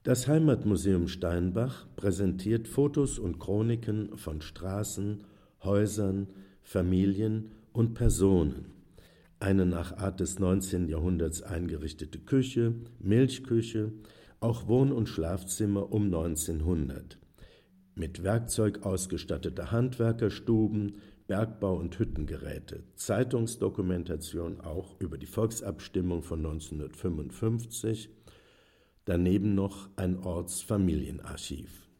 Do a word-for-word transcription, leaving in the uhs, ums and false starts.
Das Heimatmuseum Steinbach präsentiert Fotos und Chroniken von Straßen, Häusern, Familien und Personen. Eine nach Art des neunzehnten Jahrhunderts eingerichtete Küche, Milchküche, auch Wohn- und Schlafzimmer um neunzehnhundert. Mit Werkzeug ausgestattete Handwerkerstuben, Bergbau- und Hüttengeräte, Zeitungsdokumentation auch über die Volksabstimmung von neunzehnhundertfünfundfünfzig, daneben noch ein Ortsfamilienarchiv.